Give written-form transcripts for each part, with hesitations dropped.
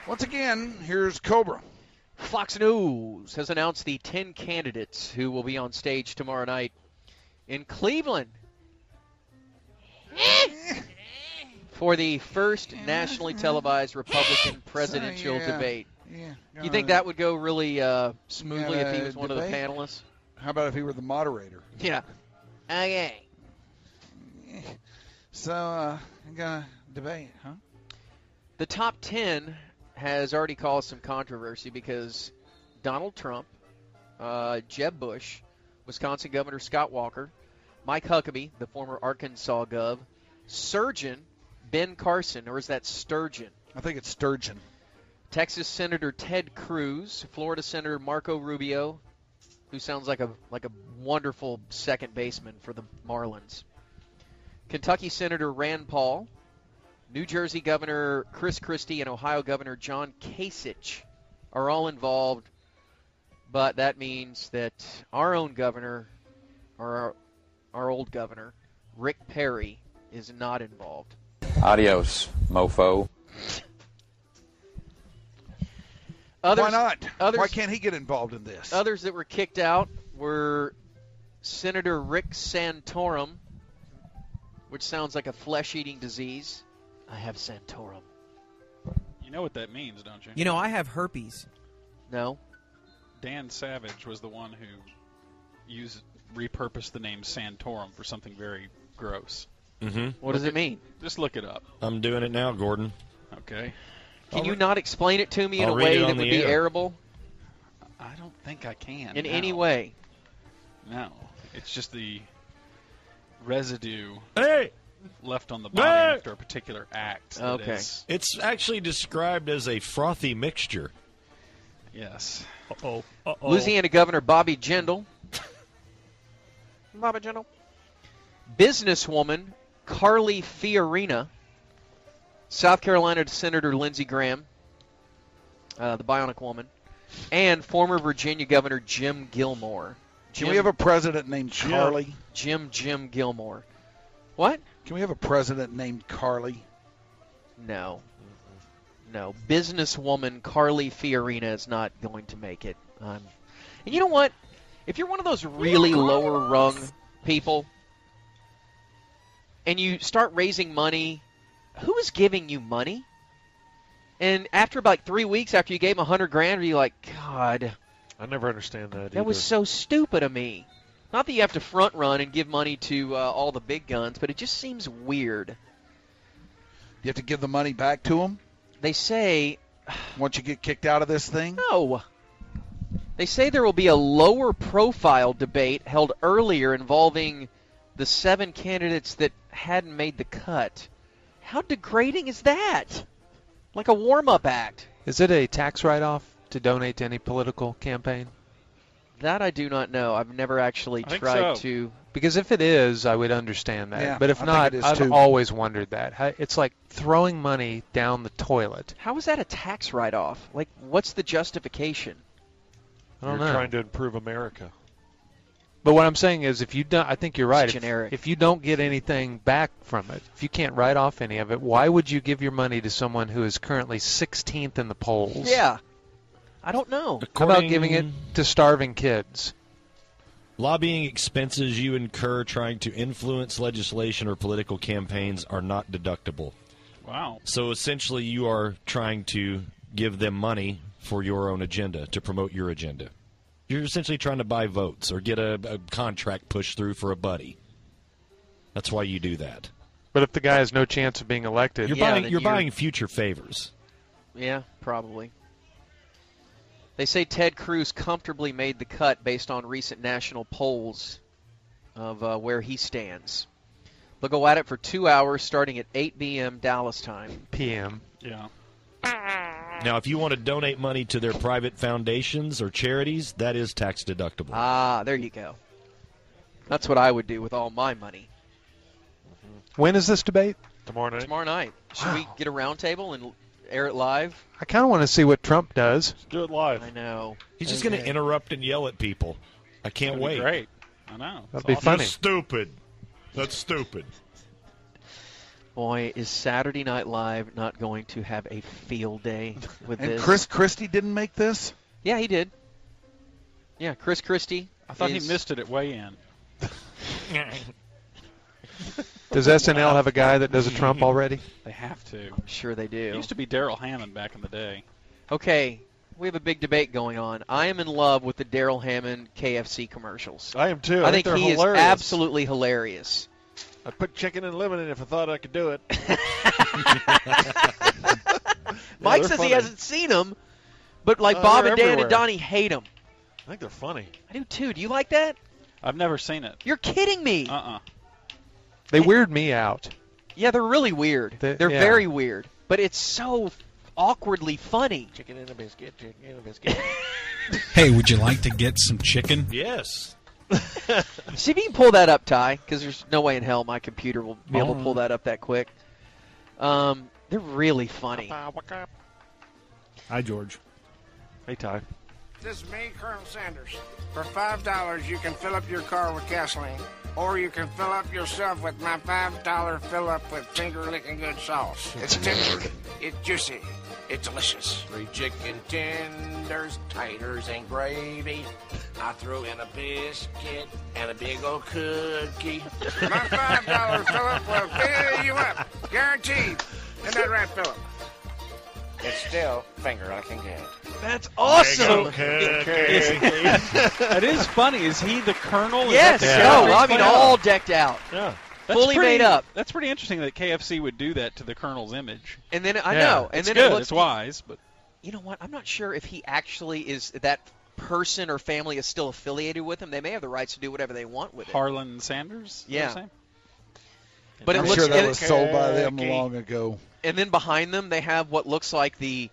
Once again, here's Cobra. Fox News has announced the 10 candidates who will be on stage tomorrow night in Cleveland for the first nationally televised Republican presidential debate. You think that would go really smoothly if he was one of the panelists? How about if he were the moderator? Yeah. Okay. So, I'm going to debate, huh? The top 10 has already caused some controversy because Donald Trump, Jeb Bush, Wisconsin Governor Scott Walker, Mike Huckabee, the former Arkansas Gov, Surgeon Ben Carson, or is that Sturgeon? I think it's Sturgeon. Texas Senator Ted Cruz, Florida Senator Marco Rubio, who sounds like a wonderful second baseman for the Marlins, Kentucky Senator Rand Paul, New Jersey Governor Chris Christie, and Ohio Governor John Kasich are all involved, but that means that our own governor, or our old governor, Rick Perry, is not involved. Adios, mofo. Why not? Why can't he get involved in this? Others that were kicked out were Senator Rick Santorum, which sounds like a flesh-eating disease. I have Santorum. You know what that means, don't you? You know, I have herpes. No. Dan Savage was the one who repurposed the name Santorum for something very gross. Mm-hmm. What does it mean? Just look it up. I'm doing it now, Gordon. Okay. Can you not explain it to me in a way that would be arable? I don't think I can. In any way? No. It's just the residue left on the body after a particular act. Okay. It's actually described as a frothy mixture. Yes. Uh-oh. Louisiana Governor Bobby Jindal. Bobby Jindal. Businesswoman Carly Fiorina. South Carolina Senator Lindsey Graham, the Bionic Woman, and former Virginia Governor Jim Gilmore. Can we have a president named Carly? Jim Gilmore. What? Can we have a president named Carly? No. No. Businesswoman Carly Fiorina is not going to make it. And you know what? If you're one of those really lower rung people and you start raising money, who is giving you money? And after about 3 weeks after you gave him $100,000, are you like, God, I never understand that. That was so stupid of me. Not that you have to front run and give money to all the big guns, but it just seems weird. You have to give the money back to them? They say... Once you get kicked out of this thing? No. They say there will be a lower profile debate held earlier involving the 7 candidates that hadn't made the cut. How degrading is that? Like a warm-up act. Is it a tax write-off to donate to any political campaign? That I do not know. I've never actually tried to. Because if it is, I would understand that. Yeah, but if I not, think it is I've too. always wondered that. It's like throwing money down the toilet. How is that a tax write-off? Like, what's the justification? I don't know. You're trying to improve America. But what I'm saying is, if you don't, I think you're right. It's generic. If you don't get anything back from it, if you can't write off any of it, why would you give your money to someone who is currently 16th in the polls? Yeah. I don't know. How about giving it to starving kids? Lobbying expenses you incur trying to influence legislation or political campaigns are not deductible. Wow. So essentially you are trying to give them money for your own agenda, to promote your agenda. You're essentially trying to buy votes or get a contract pushed through for a buddy. That's why you do that. But if the guy has no chance of being elected... You're buying future favors. Yeah, probably. They say Ted Cruz comfortably made the cut based on recent national polls of where he stands. They'll go at it for 2 hours starting at 8 p.m. Dallas time. PM. Yeah. Now, if you want to donate money to their private foundations or charities, that is tax deductible. Ah, there you go. That's what I would do with all my money. When is this debate? Tomorrow night. Tomorrow night. Should we get a round table and air it live? I kind of want to see what Trump does. Let's do it live. I know. He's just going to interrupt and yell at people. I can't wait. Great. I know. That'd be funny. That's stupid. That's stupid. Boy, is Saturday Night Live not going to have a field day with and this? And Chris Christie didn't make this? Yeah, he did. Yeah, Chris Christie. I thought he missed it at weigh-in. Does SNL have a guy that does a Trump already? They have to. I'm sure they do. It used to be Daryl Hammond back in the day. Okay, we have a big debate going on. I am in love with the Daryl Hammond KFC commercials. I am too. I think they're he hilarious. is absolutely hilarious. I'd put chicken and lemon in if I thought I could do it. Mike says funny. he hasn't seen them, but like Bob and Dan everywhere. and Donnie hate them. I think they're funny. I do too. Do you like that? I've never seen it. You're kidding me. They weird me out. Yeah, they're really weird. They're yeah. very weird, but it's so awkwardly funny. Chicken and a biscuit, chicken and a biscuit. Hey, would you like to get some chicken? Yes. See if you can pull that up, Ty, because there's no way in hell my computer will be able to pull that up that quick. They're really funny. Hi, George. Hey, Ty. This is me, Colonel Sanders. For $5, you can fill up your car with gasoline, or you can fill up yourself with my $5 fill-up with finger-licking good sauce. It's tender, it's juicy, it's delicious. 3 chicken tenders, taters, and gravy. I threw in a biscuit and a big old cookie. My $5 fill-up will fill you up, guaranteed. Isn't that right, Philip? It's still finger-licking good. That's awesome. That is funny. Is he the Colonel? Yes. I mean, all decked out. Yeah. Fully made up. That's pretty interesting that KFC would do that to the Colonel's image. And then I know. And it's then good. It's wise, but you know what? I'm not sure if he actually is that person or family is still affiliated with him. They may have the rights to do whatever they want with it. Harlan Sanders. Yeah. But I'm it looks, sure that was sold by them long ago. And then behind them, they have what looks like the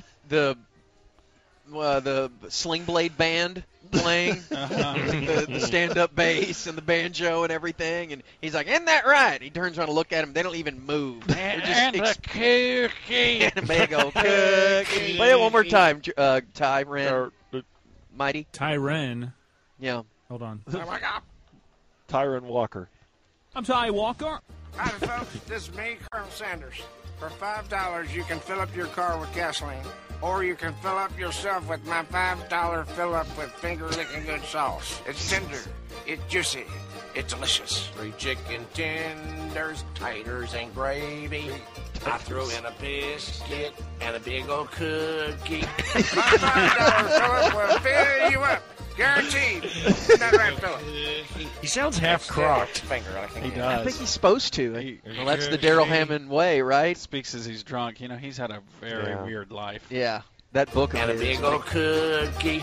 Sling Blade band playing, the stand-up bass and the banjo and everything. And he's like, "Isn't that right?" He turns around to look at them. They don't even move. And a cookie. And a big old cookie. Play it one more time, Ty Wren. Mighty. Ty Wren. Yeah. Hold on. Tyron Walker. I'm Ty Walker. Hi, folks. This is me, Colonel Sanders. For $5, you can fill up your car with gasoline, or you can fill up yourself with my $5 fill-up with finger-licking good sauce. It's tender, it's juicy, it's delicious. 3 chicken tenders, taters, and gravy. I threw in a biscuit and a big old cookie. My $5 fill-up will fill you up. Guaranteed. Isn't that right, Philip? He sounds half crocked. He does. I think he's supposed to. Well, that's the Daryl Hammond way, right? Speaks as he's drunk. You know, he's had a very weird life. Yeah. That book of and a his. big old cookie.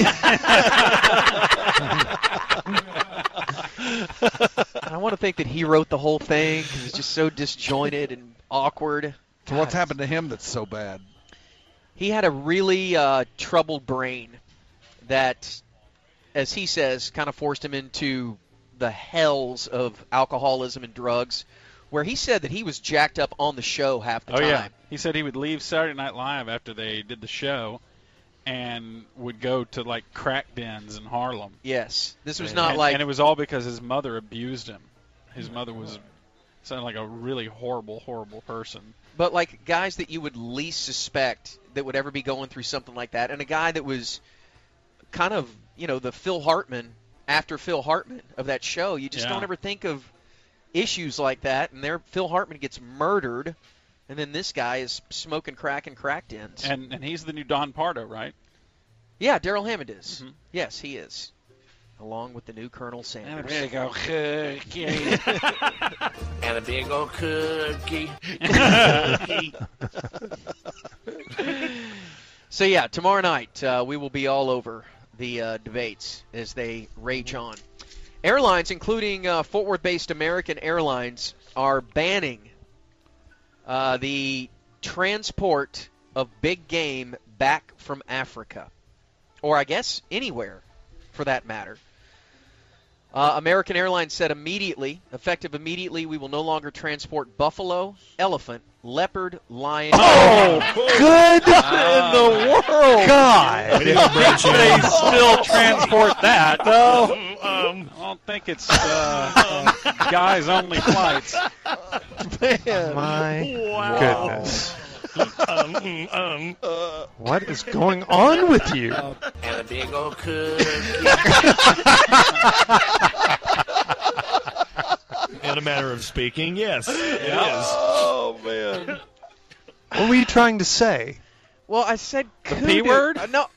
I want to think that he wrote the whole thing because it's just so disjointed and awkward. So what's happened to him that's so bad? He had a really troubled brain that, as he says, kind of forced him into the hells of alcoholism and drugs, where he said that he was jacked up on the show half the time. Yeah. He said he would leave Saturday Night Live after they did the show and would go to, like, crack dens in Harlem. Yes. This was And it was all because his mother abused him. His mother sounded like a really horrible, horrible person. But, like, guys that you would least suspect that would ever be going through something like that, and a guy that was kind of, you know, the Phil Hartman, after Phil Hartman of that show. You just don't ever think of issues like that, and there Phil Hartman gets murdered, and then this guy is smoking crack in crack dens. And he's the new Don Pardo, right? Yeah, Daryl Hammond is. Mm-hmm. Yes, he is. Along with the new Colonel Sanders. And a big old cookie. And a big old cookie. So, yeah, tomorrow night we will be all over the debates as they rage on. Airlines, including Fort Worth-based American Airlines, are banning the transport of big game back from Africa, or I guess anywhere for that matter. American Airlines said effective immediately, we will no longer transport buffalo, elephant, leopard, lion. Oh, good in the world! God, They still transport that. No, I don't think it's guys only flights. My goodness. What is going on with you? And a big old cookie. In a manner of speaking, yes. It is. Oh, man. What were you trying to say? Well, I said The kudu. P word? No.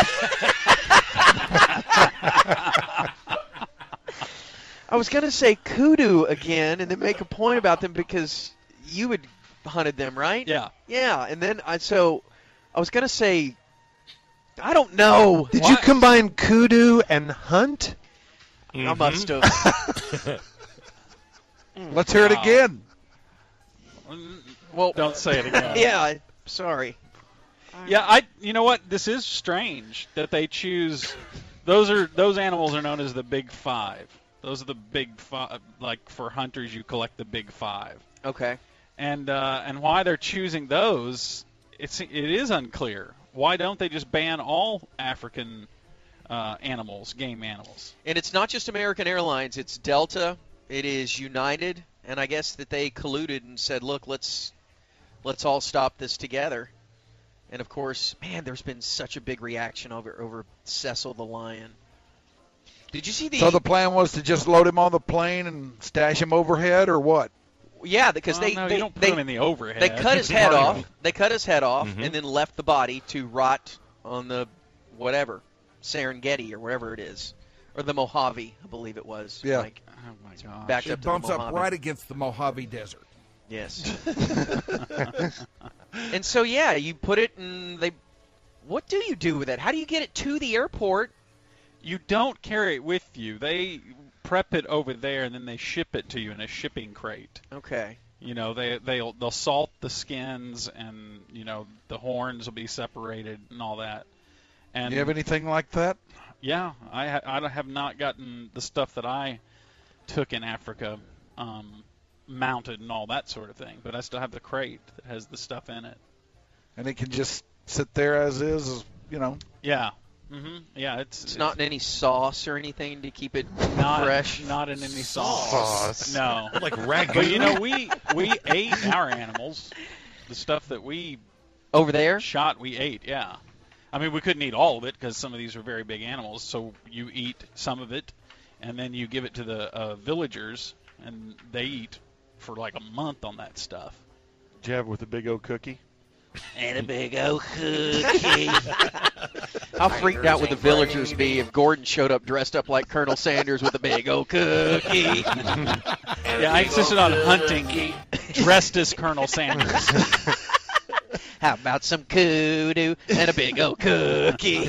I was going to say kudu again and then make a point about them because you had hunted them, right? Yeah. Yeah, and then I was going to say, I don't know. Did you combine kudu and hunt? I must have. Let's hear it again. Well, don't say it again. Yeah, sorry. Yeah, you know what? This is strange that they choose. Those animals are known as the Big Five. Those are the Big Five. Like for hunters, you collect the Big Five. Okay. And why they're choosing those, it is unclear. Why don't they just ban all African animals, game animals? And it's not just American Airlines. It's Delta. It is United. And I guess that they colluded and said, look, let's all stop this together. And, of course, man, there's been such a big reaction over Cecil the lion. Did you see the... So the plan was to just load him on the plane and stash him overhead, or what? Yeah, because you don't put him in the overhead. They cut his head off. They cut his head off and then left the body to rot on the whatever, Serengeti or wherever it is. Or the Mojave, I believe it was. Yeah. Like, oh, my gosh. Backed it up to bumps the up Mojave. right against the Mojave Desert. Yes. And so, yeah, you put it in what do you do with it? How do you get it to the airport? You don't carry it with you. They prep it over there, and then they ship it to you in a shipping crate. Okay. You know, they'll salt the skins, and, you know, the horns will be separated and all that. And you have anything like that? Yeah, I have not gotten the stuff that I took in Africa mounted and all that sort of thing, but I still have the crate that has the stuff in it. And it can just sit there as is, you know. Yeah. Yeah, it's not in any sauce or anything to keep it fresh. fresh. Not in any sauce. No. Like ragu. But you know, we ate our animals. The stuff that we over there shot, we ate. Yeah. I mean, we couldn't eat all of it because some of these are very big animals. So you eat some of it, and then you give it to the villagers, and they eat for like a month on that stuff. Jab with a big old cookie. And a big old cookie. How freaked out would the villagers be if Gordon showed up dressed up like Colonel Sanders with a big old cookie? Yeah, I insisted on hunting dressed as Colonel Sanders. How about some kudu and a big old cookie?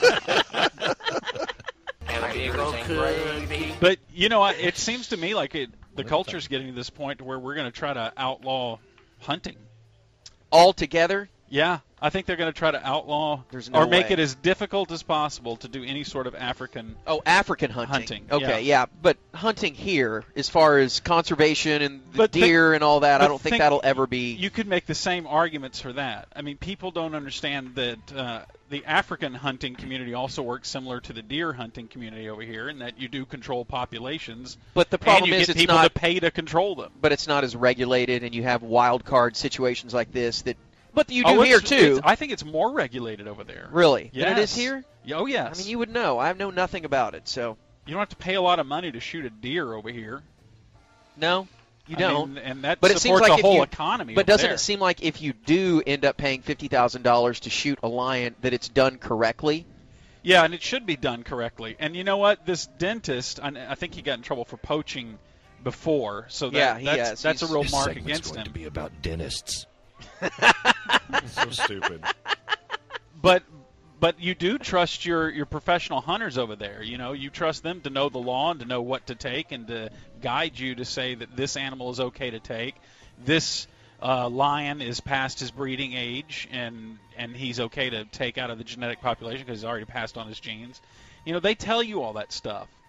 And a big old cookie. But, you know, it seems to me like the culture's getting to this point where we're going to try to outlaw hunting. All together? Yeah, I think they're going to try to outlaw or make it as difficult as possible to do any sort of African African hunting. Okay, yeah. But hunting here, as far as conservation and the deer and all that, I don't think that'll ever be... You could make the same arguments for that. I mean, people don't understand that the African hunting community also works similar to the deer hunting community over here, in that you do control populations. But the problem and you is get it's people not to pay to control them. But it's not as regulated, and you have wild card situations like this that... But you do here, too. I think it's more regulated over there. Really? Yes. Than it is here? Oh, yes. I mean, you would know. I know nothing about it, so... You don't have to pay a lot of money to shoot a deer over here. No, you don't. And that but supports it seems like the whole economy. But doesn't there. it seem like if you do end up paying $50,000 to shoot a lion, that it's done correctly? Yeah, and it should be done correctly. And you know what? This dentist, I think he got in trouble for poaching before, so that's a real mark against him. To be about dentists. So stupid. But you do trust your professional hunters over there. You know, you trust them to know the law and to know what to take and to guide you to say that this animal is okay to take. This lion is past his breeding age and he's okay to take out of the genetic population because he's already passed on his genes. You know, they tell you all that stuff.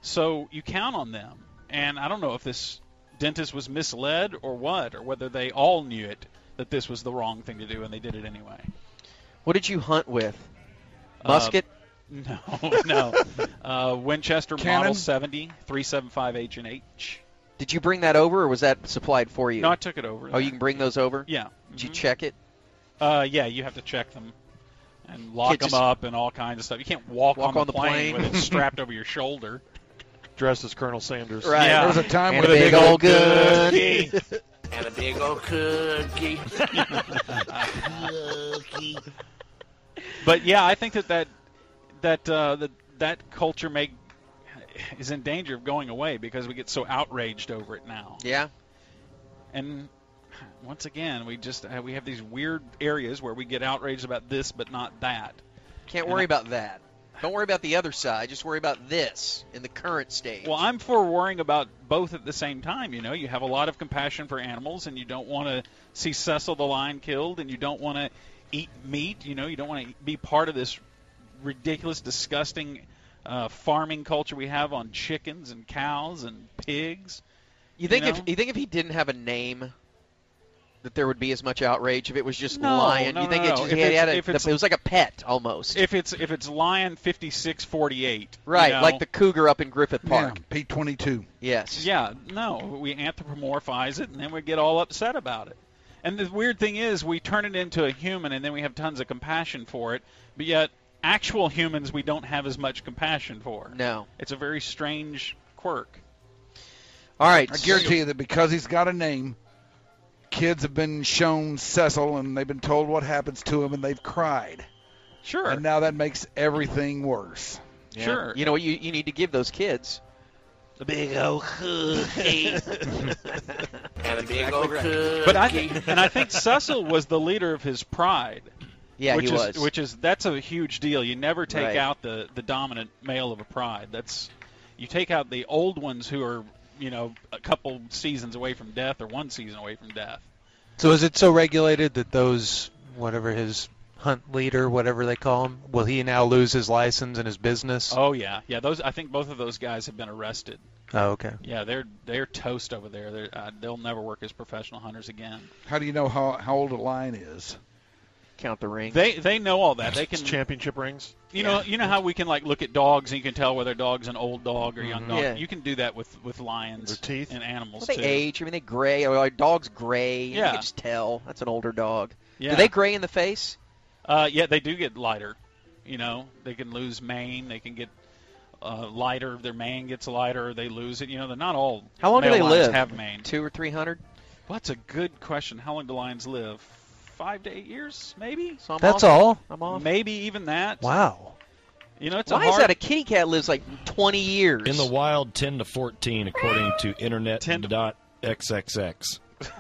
So you count on them. And I don't know if this dentist was misled or what, or whether they all knew it, that this was the wrong thing to do, and they did it anyway. What did you hunt with? Musket? No. Winchester Cannon? Model 70, 375 H&H. Did you bring that over, or was that supplied for you? No, I took it over. Oh, you can bring those over? Yeah. Did you check it? Yeah, you have to check them and lock them up and all kinds of stuff. You can't walk on the plane with it strapped over your shoulder. Dressed as Colonel Sanders. Right. Yeah. There was a time And when a big old cookie. And a big old cookie. But yeah, I think that culture is in danger of going away because we get so outraged over it now. Yeah. And once again, we have these weird areas where we get outraged about this but not that. Can't worry about that. Don't worry about the other side. Just worry about this in the current stage. Well, I'm for worrying about both at the same time. You know, you have a lot of compassion for animals, and you don't want to see Cecil the lion killed, and you don't want to eat meat. You know, you don't want to be part of this ridiculous, disgusting farming culture we have on chickens and cows and pigs. You think if he didn't have a name, that there would be as much outrage if it was just Lion? You think it was like a pet almost? If it's Lion 5648, right? You know, like the cougar up in Griffith Park, P-22. Yes. Yeah. No, we anthropomorphize it and then we get all upset about it. And the weird thing is, we turn it into a human and then we have tons of compassion for it, but yet actual humans we don't have as much compassion for. No. It's a very strange quirk. All right. I guarantee you that because he's got a name, kids have been shown Cecil and they've been told what happens to him and they've cried. Sure. And now that makes everything worse. Yeah. Sure. You know what you need to give those kids? The big old cookie. And a big old cookie. But I think Cecil was the leader of his pride. Yeah, he was. That's a huge deal. You never take Right. out the dominant male of a pride. You take out the old ones who are, you know, a couple seasons away from death or one season away from death. So is it so regulated that those, whatever his hunt leader, whatever they call him, will he now lose his license and his business? Oh yeah. I think both of those guys have been arrested. Oh, okay. Yeah, they're toast over there. They'll never work as professional hunters again. How do you know how old a lion is? Count the rings. They know all that. They can championship rings. You know how we can like look at dogs and you can tell whether a dog's an old dog or young dog. Yeah. You can do that with lions Their teeth and animals Well, they too. age. I mean, they gray. Or dogs gray. You Yeah. can just tell. That's an older dog. Yeah. Do they gray in the face? Yeah, they do get lighter. You know, they can lose mane. They can get lighter. Their mane gets lighter. They lose it. You know, they're not all. How long do male they lions live? Have mane. 200 or 300? Well, that's a good question. How long do lions live? 5 to 8 years, maybe. So That's all? I'm off. Maybe even that. Wow. You know, it's Why a hard. is that a kitty cat lives like 20 years? In the wild, 10 to 14, according to Internet.xxx.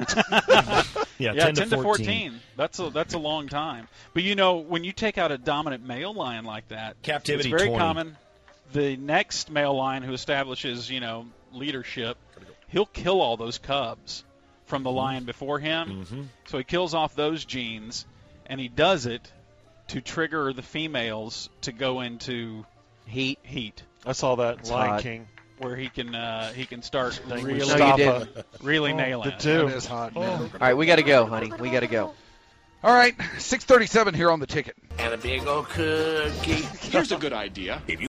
Yeah, 10 to 14. That's a long time. But you know, when you take out a dominant male lion like that, Captivity it's very 20. common. The next male lion who establishes, you know, leadership, he'll kill all those cubs from the lion before him. Mm-hmm. So he kills off those genes, and he does it to trigger the females to go into heat. I saw that That's Lion hot. King. Where he can start Thing really, with No, you Mustafa. didn't. really nailing The it. two. That is hot, man. All right, we got to go, honey. We got to go. All right, 6:37 here on the ticket. And a big old cookie. Here's a good idea. If